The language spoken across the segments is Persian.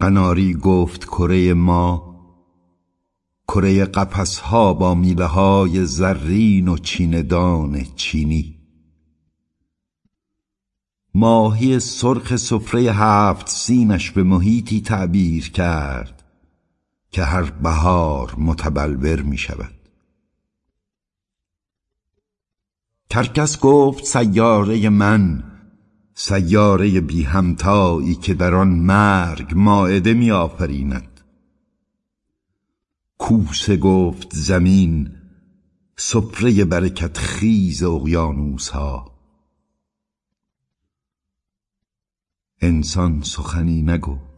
قناری گفت کره ما، کره قفس‌ها با میله‌های زرین و چیندان چینی. ماهی سرخ سفره 7 سینش به محیطی تعبیر کرد که هر بهار متبلور می شود. کرکس گفت سیاره من، سیاره بی همتایی که در آن مرگ مائده می آفریند. کوسه گفت زمین، سفره برکت خیز اقیانوس ها. انسان سخنی نگفت،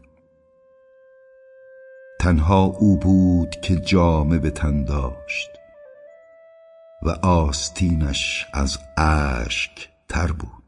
تنها او بود که جامه به تن داشت و آستینش از اشک تر بود.